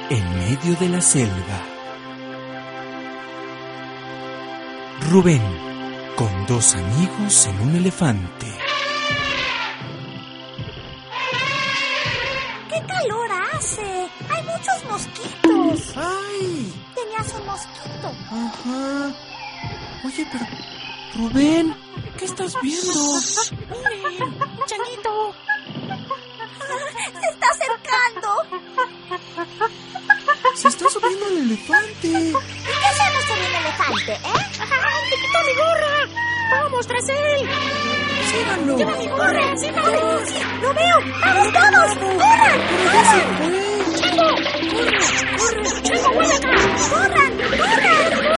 en medio de la selva. Rubén, con dos amigos en un elefante. ¡Qué calor hace! ¡Hay muchos mosquitos! ¡Ay! Tenías un mosquito. Ajá. Oye, pero... Rubén, ¿qué estás viendo? ¡Miren! ¡Changuito! ¡Se está acercando! Se está subiendo el elefante. ¿Y qué hacemos con el elefante, ¡Te quitó mi gorra! ¡Vamos tras él! Síganlo. ¡Lleva mi gorra! ¡Síganlo! ¡Sí! ¡Lo veo! ¡Vamos todos! ¡Corran! Pero ya se fue. ¡Chango! ¡Corre! ¡Chango, vuelve acá! ¡Corran! ¡Corran!